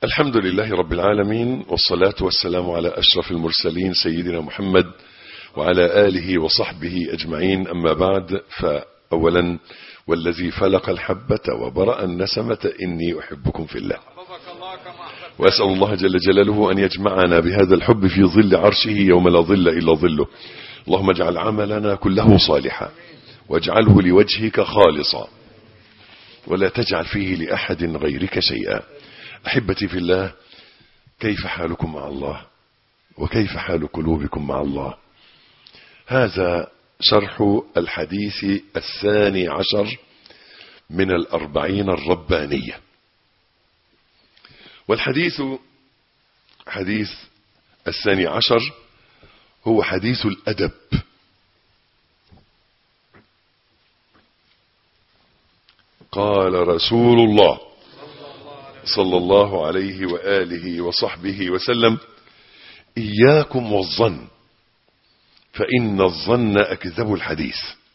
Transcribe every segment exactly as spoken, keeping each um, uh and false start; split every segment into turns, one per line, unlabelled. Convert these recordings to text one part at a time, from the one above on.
الحمد لله رب العالمين، والصلاة والسلام على أشرف المرسلين سيدنا محمد وعلى آله وصحبه أجمعين. أما بعد، فأولا والذي فلق الحبة وبرأ النسمة إني أحبكم في الله، وأسأل الله جل جلاله أن يجمعنا بهذا الحب في ظل عرشه يوم لا ظل إلا ظله. اللهم اجعل عملنا كله صالحا واجعله لوجهك خالصا ولا تجعل فيه لأحد غيرك شيئا. أحبتي في الله، كيف حالكم مع الله وكيف حال قلوبكم مع الله؟ هذا شرح الحديث الثاني عشر من الأربعين الربانية، والحديث حديث الثاني عشر هو حديث الأدب. قال رسول الله صلى الله عليه وآله وصحبه وسلم: إياكم والظن، فإن الظن أكذب الحديث،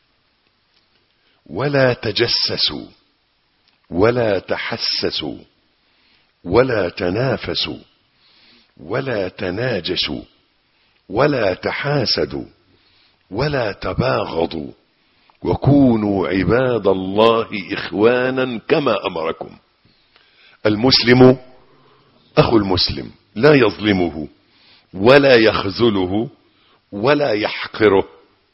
ولا تجسسوا ولا تحسسوا ولا تنافسوا ولا تناجشوا ولا تحاسدوا ولا تباغضوا، وكونوا عباد الله إخوانا كما أمركم. المسلم أخو المسلم، لا يظلمه ولا يخذله ولا يحقره.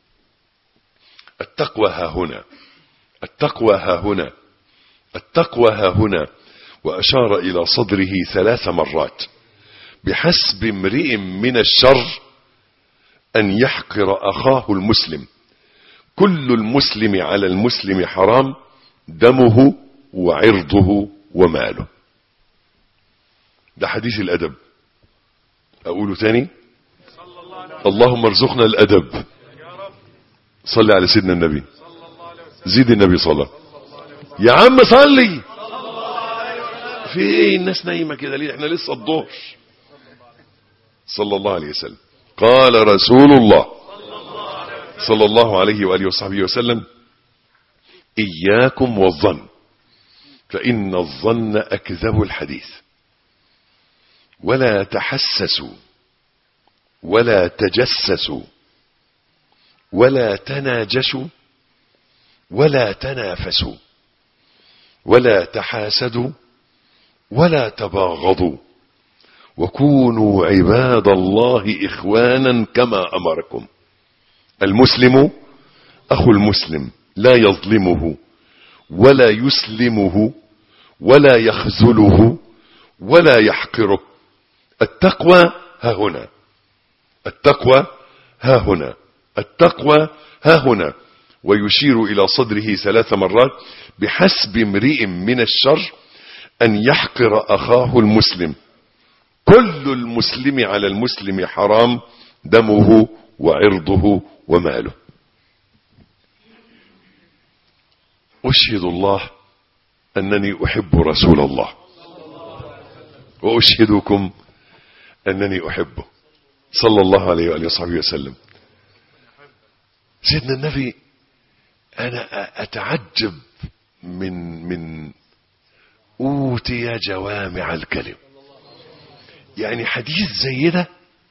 التقوى ها هنا، التقوى ها هنا، التقوى ها هنا. وأشار إلى صدره ثلاث مرات: بحسب امرئ من الشر أن يحقر أخاه المسلم، كل المسلم على المسلم حرام، دمه وعرضه وماله. ده حديث الأدب. أقوله تاني: اللهم ارزقنا الأدب. صلي على سيدنا النبي، زيد النبي صلى. يا عم صلي. في ايه الناس نايمة كده ليه؟ احنا لسه الظهر. صلى الله عليه وسلم. قال رسول الله صلى الله عليه وآله وصحبه وسلم: إياكم والظن، فإن الظن أكذب الحديث، ولا تحسسوا ولا تجسسوا ولا تناجشوا ولا تنافسوا ولا تحاسدوا ولا تباغضوا، وكونوا عباد الله إخوانا كما أمركم. المسلم أخو المسلم، لا يظلمه ولا يسلمه ولا يخذله ولا يحقره. التقوى ها هنا، التقوى ها هنا، التقوى ها هنا. ويشير إلى صدره ثلاث مرات: بحسب امرئ من الشر أن يحقر أخاه المسلم، كل المسلم على المسلم حرام، دمه وعرضه وماله. أشهد الله أنني أحب رسول الله، وأشهدكم أنني أحبه صلى الله عليه وآله وصحبه وسلم. سيدنا النبي، أنا أتعجب من من أوتي جوامع الكلم. يعني حديث زي ده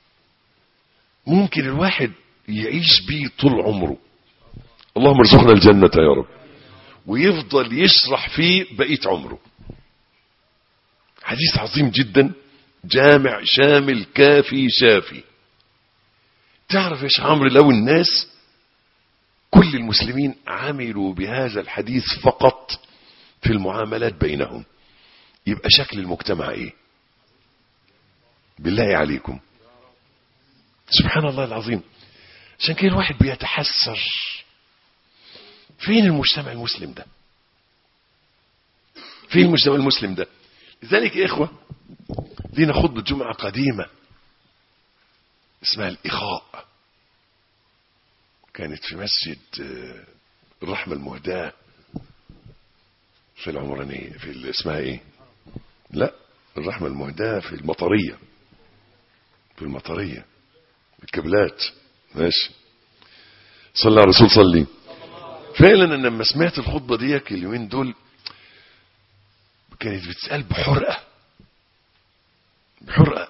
ممكن الواحد يعيش بيه طول عمره. اللهم ارزقنا الجنة يا رب، ويفضل يشرح فيه بقية عمره. حديث عظيم جدا، جامع شامل كافي شافي. تعرف يا عمرو، لو الناس كل المسلمين عملوا بهذا الحديث فقط في المعاملات بينهم، يبقى شكل المجتمع ايه؟ بالله عليكم، سبحان الله العظيم. عشان كده الواحد بيتحسر، فين المجتمع المسلم ده؟ فين المجتمع المسلم ده؟ لذلك يا إخوة، لينا خطبة جمعة قديمة اسمها الإخاء، كانت في مسجد الرحمة المهداة في العمرانية، في اسمها ايه؟ لا، الرحمة المهداة في المطرية، في المطرية الكبلات. ماشي، صلى على الرسول صلي. فعلا أنا لما سمعت الخطبة ديك اليومين دول كانت بتسأل بحرقة،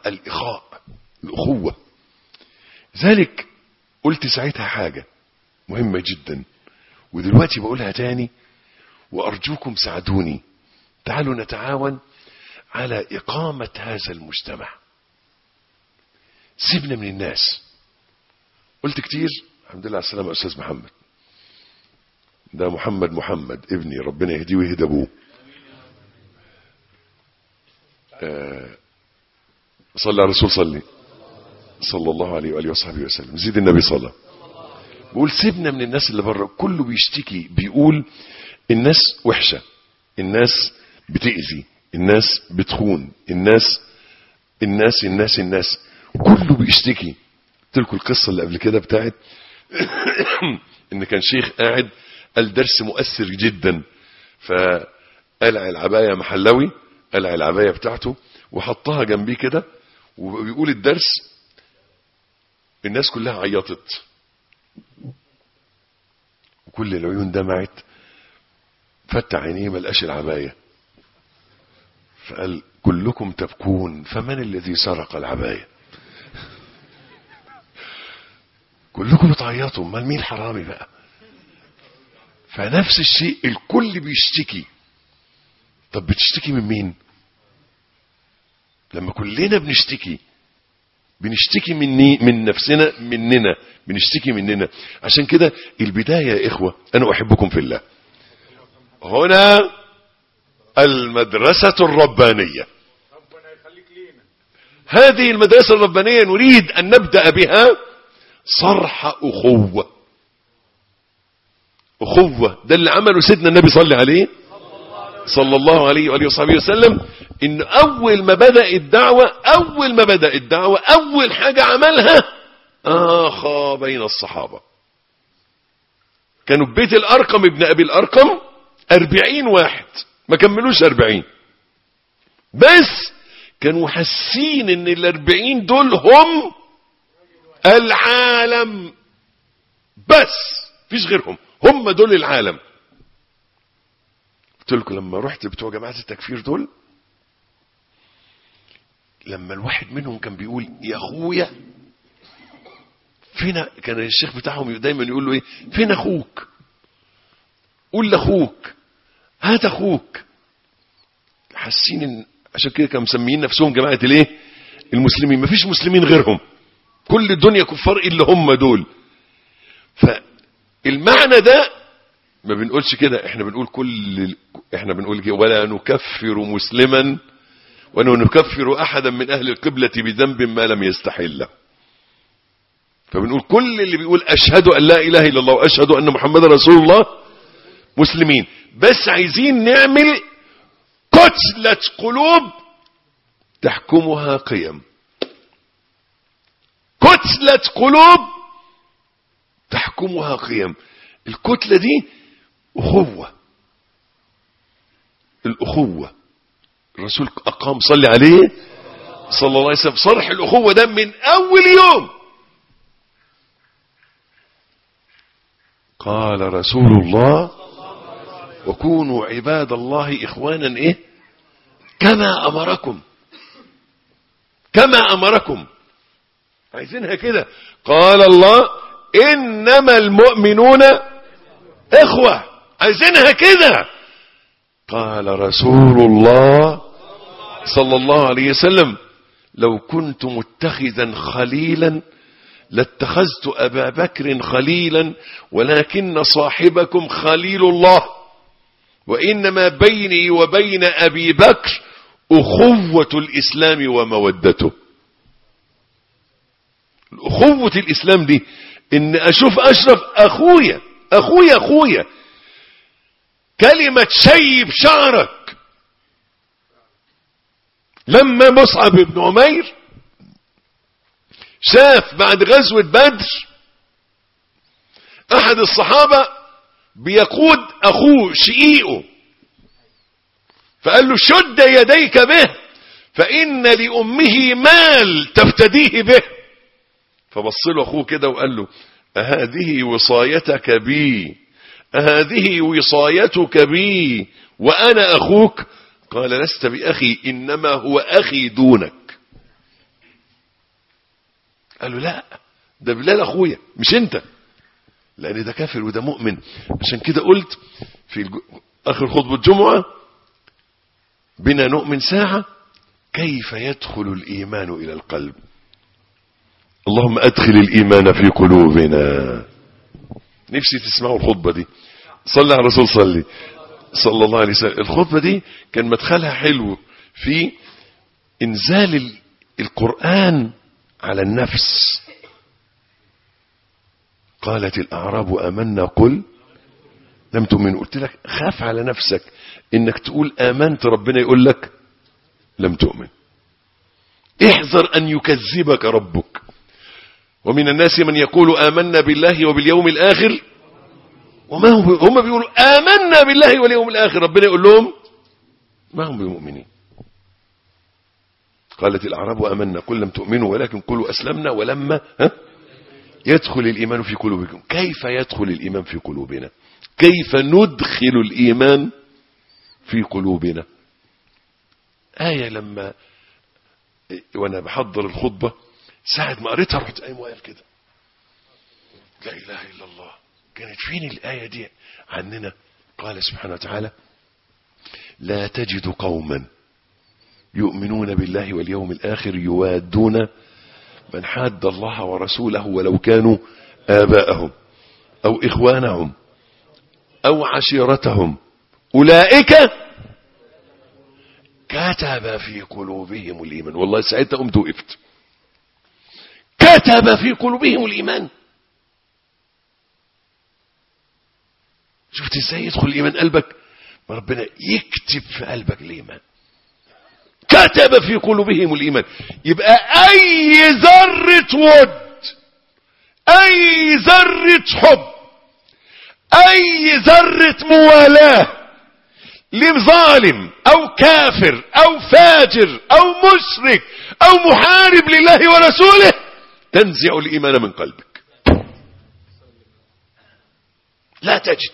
الإخاء، الأخوة. ذلك قلت ساعتها حاجة مهمة جدا، ودلوقتي بقولها تاني، وأرجوكم ساعدوني. تعالوا نتعاون على إقامة هذا المجتمع. سيبنا من الناس. قلت كتير الحمد لله على السلامة يا أستاذ محمد. ده محمد محمد ابني، ربنا يهديه ويهدى أبوه. آه صلى على الرسول، صلي صلى الله عليه وآله وصحبه وسلم. زيد النبي صلى. بقول سيبنا من الناس اللي بره، كله بيشتكي بيقول الناس وحشة، الناس بتأذي، الناس بتخون، الناس الناس الناس الناس كله بيشتكي. قلت لكم القصة اللي قبل كده بتاعت ان كان شيخ قاعد قال درس مؤثر جدا، فقلع العباية محلوي، قلع العباية بتاعته وحطها جنبيه كده، وبيقول الدرس الناس كلها عيطت وكل العيون دمعت، فتح عينيه ما لقاش العباية، فقال كلكم تبكون فمن الذي سرق العباية؟ كلكم بتعيطوا، امال مين الحرامي بقى؟ فنفس الشيء الكل بيشتكي. طب بتشتكي من مين؟ لما كلنا بنشتكي بنشتكي مني من نفسنا، مننا بنشتكي مننا. عشان كده البداية يا إخوة، أنا أحبكم في الله. هنا المدرسة الربانية، هذه المدرسة الربانية نريد أن نبدأ بها صرح أخوة. أخوة ده اللي عمله سيدنا النبي صلى عليه صلى الله عليه وآله وصحبه وسلم. إن أول ما بدأ الدعوة أول ما بدأ الدعوة أول حاجة عملها آخى بين الصحابة. كانوا ببيت الأرقم ابن أبي الأرقم أربعين واحد، ما كملوش أربعين، بس كانوا حاسين إن الأربعين دول هم العالم، بس فيش غيرهم، هم دول العالم. قلت لكم لما رحت بتوع جماعة التكفير دول، لما الواحد منهم كان بيقول يا اخويا فين، كان الشيخ بتاعهم دايما يقول له ايه، فين اخوك؟ قول لاخوك، هات اخوك. حاسين ان عشان كده كانوا مسميين نفسهم جماعة الايه؟ المسلمين. مفيش مسلمين غيرهم، كل الدنيا كفار الا هم دول. فالمعنى ده ما بنقولش كده، احنا بنقول كل احنا بنقول ولا نكفر مسلما ولا نكفر احدا من اهل القبلة بذنب ما لم يستحله. فبنقول كل اللي بيقول اشهد ان لا اله الا الله واشهد ان محمد رسول الله مسلمين، بس عايزين نعمل كتلة قلوب تحكمها قيم، كتلة قلوب تحكمها قيم. الكتلة دي أخوة، الأخوة الرسول أقام صلي عليه صلى الله عليه وسلم صرح الأخوة ده من أول يوم. قال رسول الله وكونوا عباد الله إخوانا إيه كما أمركم، كما أمركم. عايزينها كده. قال الله إنما المؤمنون إخوة، عايزينها كده. قال رسول الله صلى الله عليه وسلم لو كنت متخذا خليلا لاتخذت أبا بكر خليلا ولكن صاحبكم خليل الله، وإنما بيني وبين أبي بكر أخوة الإسلام ومودته. الأخوة الإسلام دي إن أشوف أشرف أخويا أخويا أخويا. كلمة شيب شعرك. لما مصعب بن عمير شاف بعد غزوة بدر أحد الصحابة بيقود أخوه شقيقه، فقال له شد يديك به فإن لأمه مال تفتديه به. فبص له أخوه كده وقال له أهذه وصايتك بي، أهذه وصايتك بي وأنا أخوك؟ قال لست بأخي إنما هو أخي دونك. قال له لا، ده بلال اخويا مش انت، لان ده كافر وده مؤمن. عشان كده قلت في اخر خطبة الجمعة بنا نؤمن ساعة كيف يدخل الايمان الى القلب. اللهم ادخل الايمان في قلوبنا. نفسي تسمعوا الخطبة دي. صلى على الرسول، صلي صلى الله عليه وسلم. الخطبة دي كان مدخلها حلو في انزال القرآن على النفس. قالت الاعراب امنا قل لم تؤمن. قلت لك خاف على نفسك انك تقول امنت ربنا يقول لك لم تؤمن. احذر ان يكذبك ربك. ومن الناس من يقول آمنا بالله وباليوم الآخر وما هم هم بيقولوا آمنا بالله واليوم الآخر، ربنا يقول لهم ما هم بمؤمنين. قالت الأعراب آمنا قل لم تؤمنوا ولكن قولوا أسلمنا ولما ها يدخل الإيمان في قلوبكم. كيف يدخل الإيمان في قلوبنا؟ كيف ندخل الإيمان في قلوبنا؟ آية لما وأنا بحضر الخطبة ساعة ما قريتها رحت قايم واقف كده، لا إله إلا الله، كانت فين الآية دي عننا؟ قال سبحانه وتعالى لا تجد قوما يؤمنون بالله واليوم الآخر يوادون من حاد الله ورسوله ولو كانوا آباءهم أو إخوانهم أو عشيرتهم أولئك كتب في قلوبهم الإيمان. والله ساعتها قمت وقفت، كتب في قلوبهم الإيمان. شفت ازاي يدخل الإيمان قلبك؟ ربنا يكتب في قلبك الإيمان. كتب في قلوبهم الإيمان. يبقى أي ذرة ود، أي ذرة حب، أي ذرة موالاه لظالم أو كافر أو فاجر أو مشرك أو محارب لله ورسوله تنزع الإيمان من قلبك. لا تجد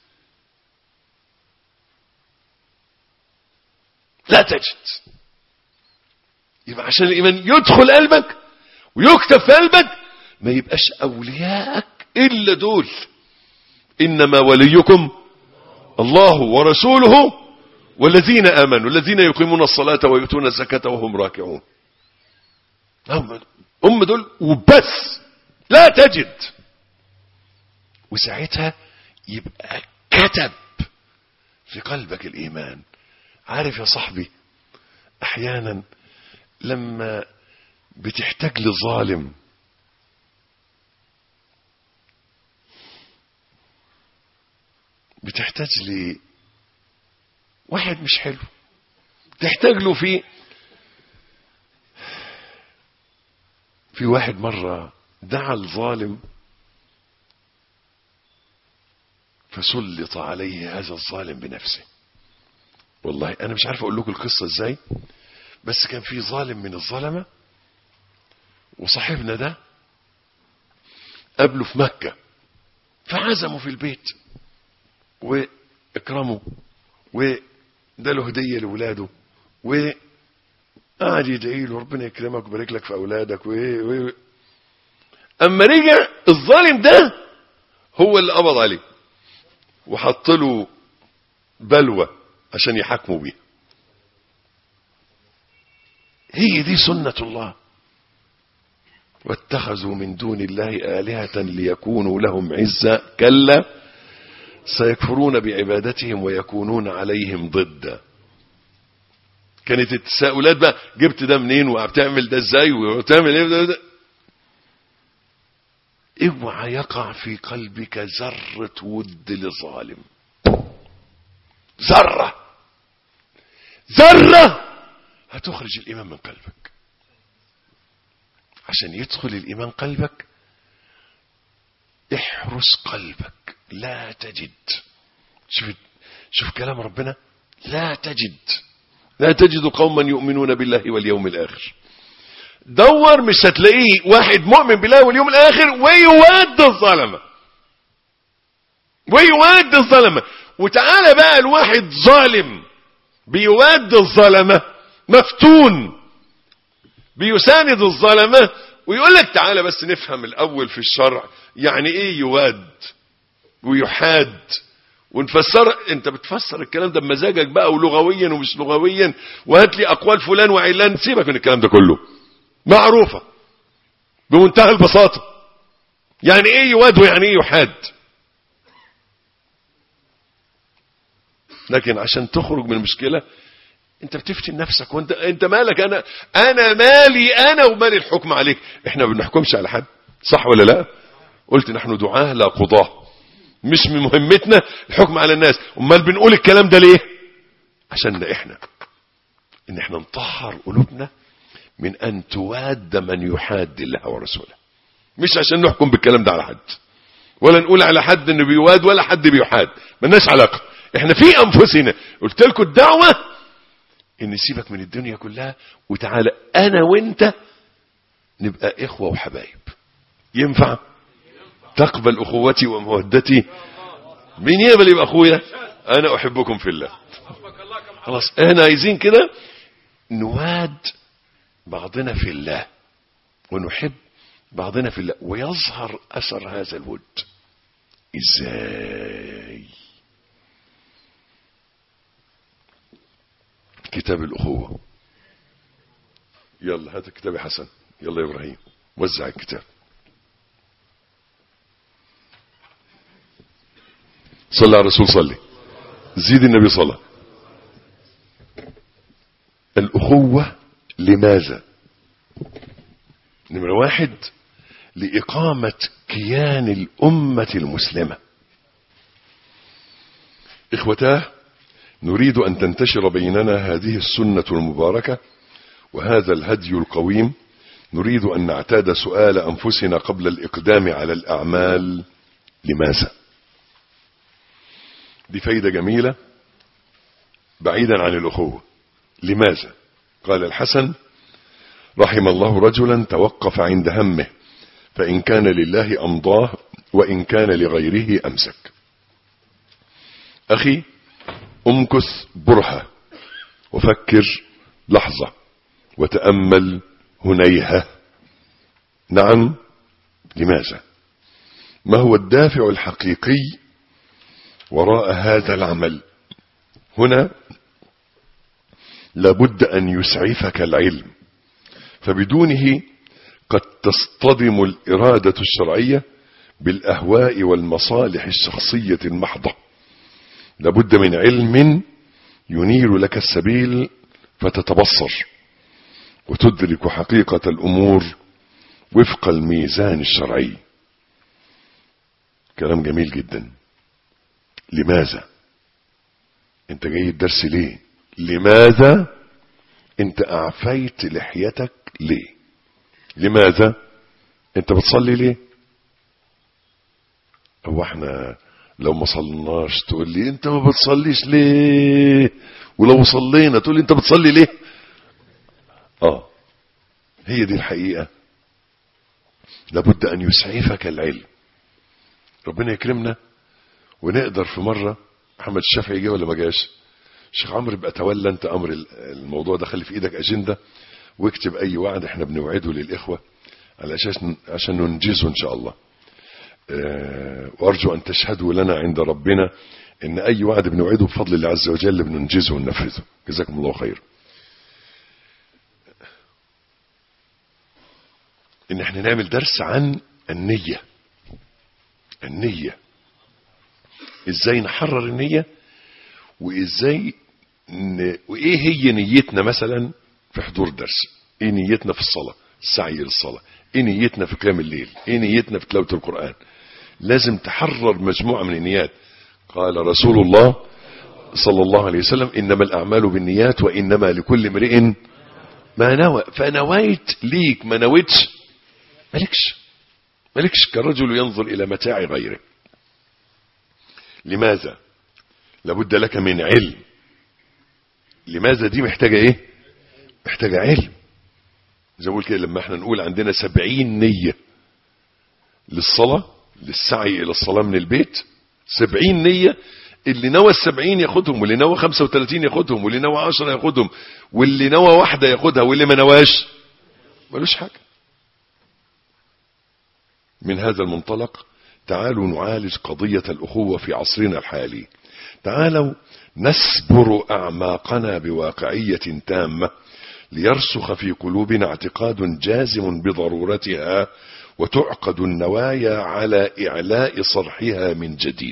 لا تجد يبقى عشان الإيمان يدخل قلبك ويكتب في قلبك ما يبقاش أولياءك إلا دول. إنما وليكم الله ورسوله والذين آمنوا الذين يقيمون الصلاة ويؤتون الزكاة وهم راكعون. هم دول وبس. لا تجد. وساعتها يبقى كتب في قلبك الإيمان. عارف يا صاحبي أحيانا لما بتحتاج لظالم بتحتاج لي واحد مش حلو تحتاج له في في واحد مرة دعا الظالم فسلط عليه هذا الظالم بنفسه. والله أنا مش عارف أقول لكم القصة إزاي، بس كان في ظالم من الظلمة وصاحبنا ده قابله في مكة فعزمه في البيت واكرمه وده له هدية لولاده وقعد يدعي له ربنا يكرمك ويبارك لك في أولادك و... و... أما رجع الظالم ده هو اللي قبض عليه وحط له بلوى عشان يحاكموا بيها. هي دي سنة الله. واتخذوا من دون الله آلهة ليكونوا لهم عزا كلا سيكفرون بعبادتهم ويكونون عليهم ضدا. كانت التساؤلات بقى جبت ده منين وبتعمل ده ازاي وبتعمل ايه ده, ده. اوعى يقع في قلبك ذرة ود لظالم. ذرة ذرة هتخرج الإيمان من قلبك. عشان يدخل الإيمان قلبك احرس قلبك. لا تجد. شوف شوف كلام ربنا. لا تجد لا تجد قوما يؤمنون بالله واليوم الآخر. دور مش هتلاقيه واحد مؤمن بالله واليوم الآخر ويواد الظلمة ويواد الظلمة. وتعالى بقى الواحد ظالم بيواد الظلمة مفتون بيساند الظلمة ويقول لك تعالى بس نفهم الاول في الشرع يعني ايه يواد ويحاد ونفسر. انت بتفسر الكلام ده بمزاجك بقى ولغويا ومش لغويا، وهات لي اقوال فلان وعلان، سيبك من الكلام ده كله، معروفة بمنتهى البساطة. يعني ايه يواد ويعني ايه يحاد. لكن عشان تخرج من المشكلة انت بتفتن نفسك، وانت انت مالك؟ انا انا مالي انا ومالي الحكم عليك. احنا ما بنحكمش على حد، صح ولا لا؟ قلت نحن دعاة لا قضاة، مش من مهمتنا الحكم على الناس. امال بنقول الكلام ده ليه؟ عشان احنا ان احنا نطهر قلوبنا من ان تواد من يحاد الله ورسوله، مش عشان نحكم بالكلام ده على حد، ولا نقول على حد انه بيواد ولا حد بيحاد، ملناش علاقه. احنا في انفسنا قلت لكم الدعوه ان سيبك من الدنيا كلها وتعالى انا وانت نبقى اخوه وحبايب. ينفع؟ تقبل اخوتي ومودتي؟ مين يقبل يبقى اخويا؟ انا احبكم في الله. خلاص احنا عايزين كده نواد بعضنا في الله ونحب بعضنا في الله، ويظهر اثر هذا الود ازاي؟ كتاب الاخوه. يلا هات الكتاب يا حسن، يلا يا ابراهيم وزع الكتاب. صلى على الرسول، صلي زيد النبي صلى. الأخوة لماذا؟ نمرة واحد، لإقامة كيان الأمة المسلمة. إخوتاه، نريد أن تنتشر بيننا هذه السنة المباركة وهذا الهدي القويم. نريد أن نعتاد سؤال أنفسنا قبل الإقدام على الأعمال: لماذا؟ دي فايدة جميلة بعيدا عن الأخوة. لماذا؟ قال الحسن: رحم الله رجلا توقف عند همه، فإن كان لله أمضاه وإن كان لغيره أمسك. أخي، أمكث برهة وفكر لحظة وتأمل هنيهة. نعم، لماذا؟ ما هو الدافع الحقيقي وراء هذا العمل؟ هنا لابد أن يسعفك العلم، فبدونه قد تصطدم الإرادة الشرعية بالأهواء والمصالح الشخصية المحضة. لابد من علم ينير لك السبيل فتتبصر وتدرك حقيقة الأمور وفق الميزان الشرعي. كلام جميل جدا. لماذا؟ انت جاي الدرس ليه؟ لماذا انت اعفيت لحيتك ليه؟ لماذا انت بتصلي ليه؟ هو احنا لو ما صلناش تقول لي انت ما بتصليش ليه، ولو صلينا تقول لي انت بتصلي ليه؟ اه هي دي الحقيقة. لابد ان يسعفك العلم. ربنا يكرمنا ونقدر في مرة. محمد الشافعي جه ولا ما جاش؟ الشيخ عمرو بقى تولى انت امر الموضوع ده، خلي في ايدك اجندة واكتب اي وعد احنا بنوعده للاخوة على اساس عشان ننجزه ان شاء الله. اه وارجو ان تشهدوا لنا عند ربنا ان اي وعد بنوعده بفضل الله عز وجل بننجزه وننفذه. جزاكم الله خير. ان احنا نعمل درس عن النية. النية ازاي نحرر النية، وازاي ن... وايه هي نيتنا مثلا في حضور الدرس، ايه نيتنا في الصلاة، السعي للصلاة، ايه نيتنا في قيام الليل، ايه نيتنا في تلاوة القرآن. لازم تحرر مجموعة من النيات. قال رسول الله صلى الله عليه وسلم: انما الاعمال بالنيات وانما لكل امرئ ما نوى. فنويت ليك، ما نويتش مالكش مالكش كرجل ينظر الى متاع غيره. لماذا؟ لابد لك من علم. لماذا دي محتاجة ايه؟ محتاجة علم. زي ما قلت كده، لما احنا نقول عندنا سبعين نية للصلاة، للسعي الى الصلاة من البيت، سبعين نية. اللي نوى السبعين ياخدهم، واللي نوى خمسة وثلاثين ياخدهم، واللي نوى عشرة ياخدهم، واللي نوى واحدة ياخدها، واللي ما نواش ملوش حاجة. من هذا المنطلق تعالوا نعالج قضية الأخوة في عصرنا الحالي. تعالوا نسبر أعماقنا بواقعية تامة ليرسخ في قلوبنا اعتقاد جازم بضرورتها، وتعقد النوايا على إعلاء صرحها من جديد.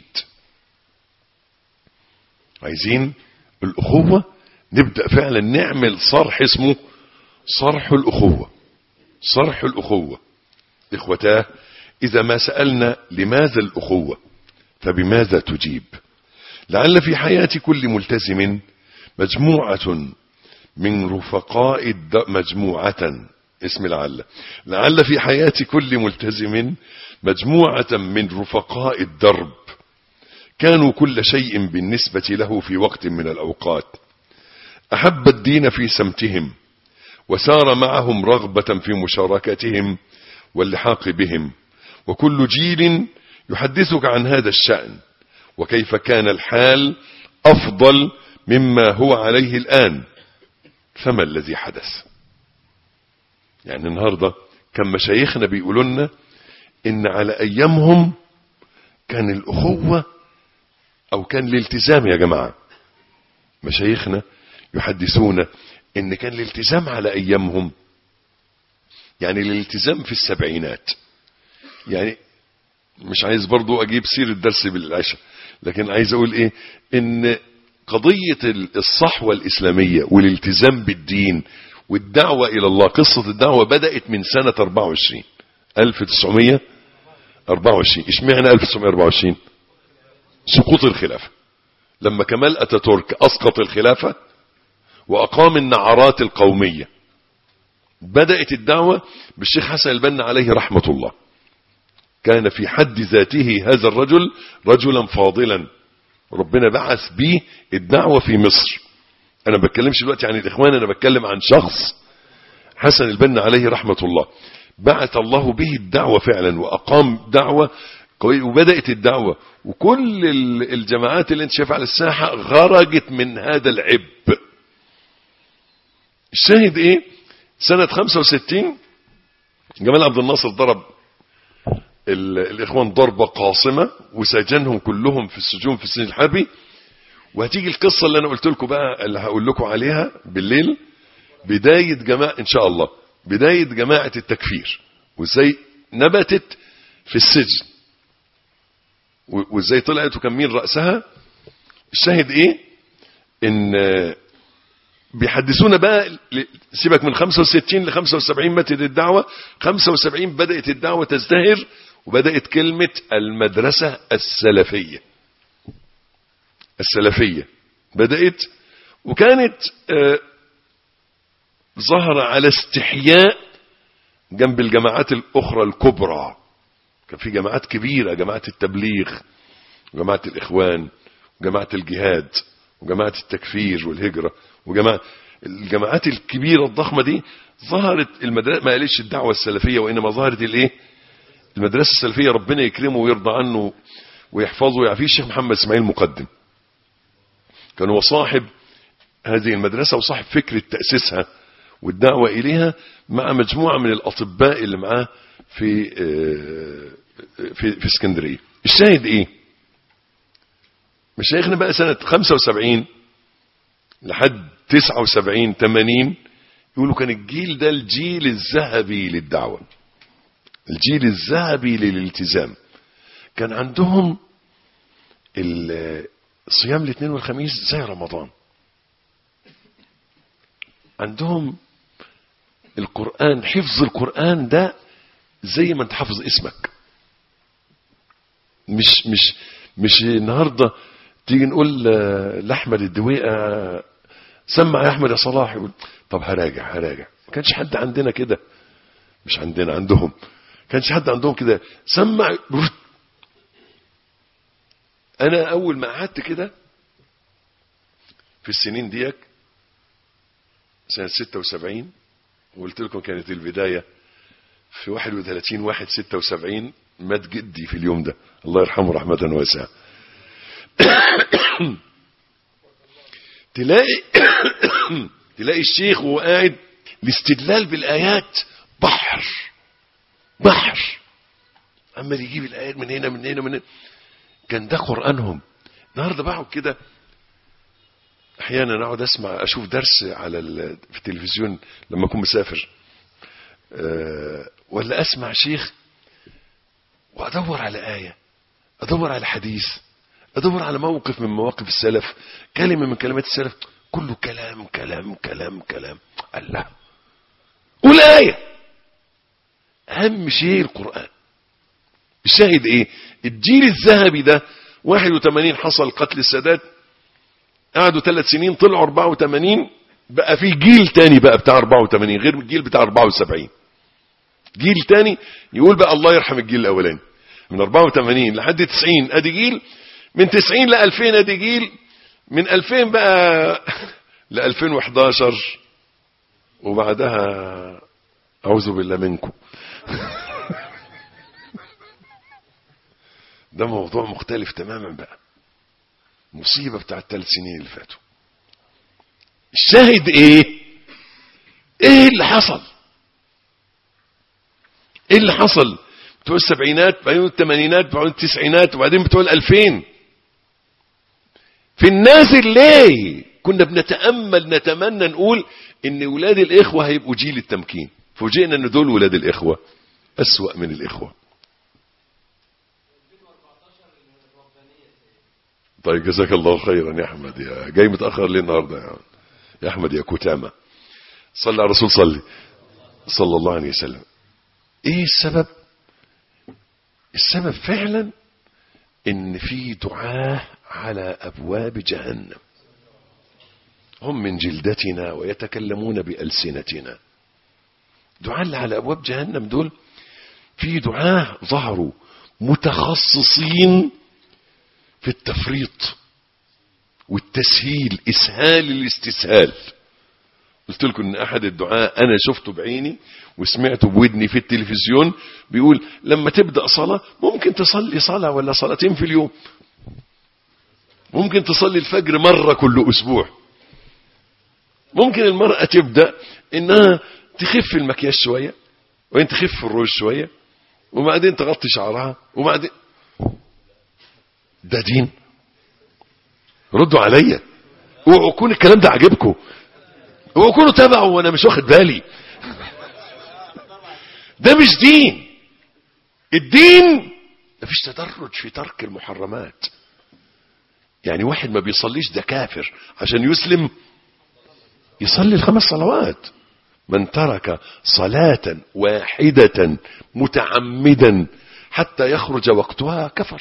عايزين الأخوة نبدأ فعلا نعمل صرح اسمه صرح الأخوة. صرح الأخوة إخوتاه، إذا ما سألنا لماذا الأخوة فبماذا تجيب؟ لعل في حياة كل ملتزم مجموعة من رفقاء الد... مجموعة اسم لعل لعل في حياة كل ملتزم مجموعة من رفقاء الدرب كانوا كل شيء بالنسبة له في وقت من الأوقات. أحب الدين في سمتهم، وسار معهم رغبة في مشاركتهم واللحاق بهم، وكل جيل يحدثك عن هذا الشأن وكيف كان الحال أفضل مما هو عليه الآن. فما الذي حدث؟ يعني النهاردة كم مشايخنا بيقولوا لنا إن على أيامهم كان الأخوة أو كان الالتزام. يا جماعة مشايخنا يحدثون إن كان الالتزام على أيامهم، يعني الالتزام في السبعينات. يعني مش عايز برضو أجيب سير الدرس بالعشاء، لكن عايز أقول إيه، إن قضية الصحوة الإسلامية والالتزام بالدين والدعوة إلى الله، قصة الدعوة بدأت من سنة أربعة وعشرين ألف وتسعمائة وأربعة وعشرين. إشمعنى ألف وتسعمائة وأربعة وعشرين؟ سقوط الخلافة، لما كمال أتاتورك أسقط الخلافة وأقام النعرات القومية. بدأت الدعوة بالشيخ حسن البنا عليه رحمة الله. كان في حد ذاته هذا الرجل رجلا فاضلا، ربنا بعث به الدعوة في مصر. أنا ما بتكلمش دلوقتي عن الإخوان، أنا بتكلم عن شخص حسن البنا عليه رحمة الله. بعث الله به الدعوة فعلا وأقام دعوة قوية، وبدأت الدعوة، وكل الجماعات اللي انت شايفها على الساحة غرقت من هذا العب. الشاهد ايه؟ سنة خمسة وستين جمال عبد الناصر ضرب الإخوان ضربة قاصمة وسجنهم كلهم في السجون في السجن الحربي. وهتيجي القصة اللي أنا قلت لكم بقى، اللي هقول لكم عليها بالليل، بداية جماعة إن شاء الله، بداية جماعة التكفير، وإزاي نبتت في السجن، وإزاي طلعت وكان مين رأسها. الشاهد إيه؟ إن بيحدثونا بقى، سيبك من خمسة وستين ل خمسة وسبعين ماتت الدعوة. خمسة وسبعين بدأت الدعوة تزدهر، وبدأت كلمة المدرسة السلفية. السلفية بدأت، وكانت آه ظهر على استحياء جنب الجماعات الأخرى الكبرى. كان في جماعات كبيرة، جماعة التبليغ وجماعة الإخوان وجماعة الجهاد وجماعة التكفير والهجرة وجماعة الجماعات الكبيرة الضخمة دي. ظهرت المدرسة، ما قالش الدعوة السلفية، وإنما ظهرت الايه؟ المدرسة السلفية. ربنا يكرمه ويرضى عنه ويحفظه ويعافيه الشيخ محمد اسماعيل مقدم. كان هو صاحب هذه المدرسة وصاحب فكرة تأسيسها والدعوة إليها، مع مجموعة من الأطباء اللي معاه في في في اسكندرية. الشاهد إيه؟ مشايخنا بقى سنة خمسة وسبعين لحد تسعة وسبعين ثمانين يقولوا كان الجيل ده الجيل الذهبي للدعوة، الجيل الذهبي للالتزام. كان عندهم الصيام الاثنين والخميس زي رمضان، عندهم القرآن، حفظ القرآن ده زي ما انت حافظ اسمك. مش مش مش النهارده تيجي نقول لأحمد الدويقة سمع يا أحمد يا صلاح، يقول طب هراجع هراجع. ما كانش حد عندنا كده، مش عندنا، عندهم. ما كانش حد عندهم كده سمع. أنا أول ما قعدت كده في السنين ديك سنة ستة وسبعين، وقلت لكم كانت البداية في واحد وثلاثين واحد ستة وسبعين، مات جدي في اليوم ده الله يرحمه رحمة واسعة. تلاقي تلاقي الشيخ وهو قاعد الاستدلال بالآيات بحر بحر عمال يجيب الآيات من هنا من هنا من هنا. كان ده قرآنهم. النهارده بقعد كده احيانا اقعد اسمع اشوف درس على في التلفزيون لما اكون مسافر، أه ولا اسمع شيخ وادور على آية، ادور على حديث، ادور على موقف من مواقف السلف، كلمة من كلمات السلف، كله كلام كلام كلام كلام. الله، قول آية. اهم شيء القرآن. الشاهد ايه؟ الجيل الذهبي ده واحد وثمانين حصل قتل السادات، قعدوا ثلاث سنين طلعوا أربعة وثمانين، بقى في جيل تاني بقى بتاع أربعة وثمانين غير الجيل بتاع أربعة وسبعين. جيل تاني يقول بقى الله يرحم الجيل الاولاني من أربعة وثمانين لحد تسعين ادي جيل، من تسعين ل ألفين ادي جيل، من ألفين بقى ل ألفين وحداشر، وبعدها اعوذ بالله منكم. ده موضوع مختلف تماما بقى، مصيبة بتاع الثلاث سنين اللي فاتوا. الشاهد ايه؟ ايه اللي حصل؟ ايه اللي حصل؟ بتوع السبعينات، بعدين الثمانينات، بعدين التسعينات، وبعدين بتوع الألفين. في النازل ليه؟ كنا بنتأمل نتمنى نقول ان ولاد الاخوة هيبقوا جيل التمكين، فوجئنا ان دول ولاد الاخوة اسوأ من الاخوة. طيب جزاك الله خيرا يا احمد، يا جاي متأخر ليه النهارده يا, يا احمد يا كتامة. صلى على الرسول، صلي صلى الله عليه وسلم. ايه السبب؟ السبب فعلا ان في دعاة على ابواب جهنم، هم من جلدتنا ويتكلمون بألسنتنا. دعاة اللي على ابواب جهنم دول في دعاة ظهروا متخصصين في التفريط والتسهيل، اسهال الاستسهال. قلت لكم ان احد الدعاء انا شفته بعيني وسمعته بودني في التلفزيون بيقول لما تبدأ صلاة ممكن تصلي صلاة ولا صلاتين في اليوم، ممكن تصلي الفجر مرة كل اسبوع، ممكن المرأة تبدأ انها تخف المكياج شوية وين تخف الروج شوية وبعدين تغطي شعرها وبعدين. ده دين؟ ردوا عليا، اوعوا يكون الكلام ده عجبكم، اوعوا يكونوا تابعوا وانا مش واخد بالي. ده مش دين. الدين مفيش تدرج في ترك المحرمات. يعني واحد ما بيصليش ده كافر عشان يسلم يصلي الخمس صلوات. من ترك صلاة واحدة متعمدا حتى يخرج وقتها كفر.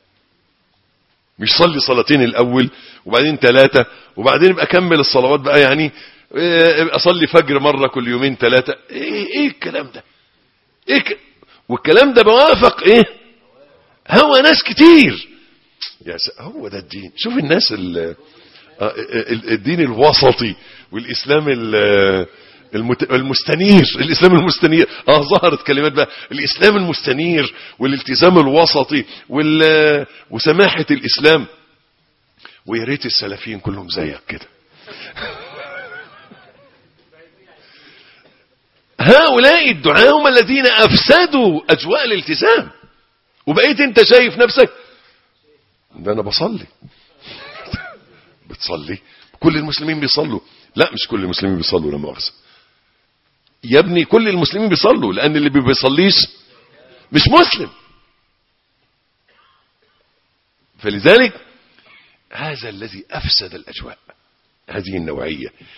مش صلي صلاتين الاول وبعدين ثلاثة وبعدين ابقى كمل الصلوات بقى، يعني اصلي فجر مرة كل يومين ثلاثة. ايه ايه الكلام ده؟ ايه ك... والكلام ده بوافق ايه؟ هو ناس كتير. يا س... هو ده الدين. شوف الناس ال... الدين الوسطي والاسلام ال... المت... المستنير، الاسلام المستنير. اه ظهرت كلمات بقى، الاسلام المستنير والالتزام الوسطي وال... وسماحة الاسلام. ويا ريت السلفيين كلهم زيك كده. هؤلاء الدعاة هم الذين افسدوا اجواء الالتزام، وبقيت انت شايف نفسك ده انا بصلي. بتصلي؟ كل المسلمين بيصلوا؟ لا مش كل المسلمين بيصلوا، لا مؤاخذة يا ابني، كل المسلمين بيصلوا، لان اللي ما بيصليش مش مسلم. فلذلك هذا الذي افسد الاجواء، هذه النوعية.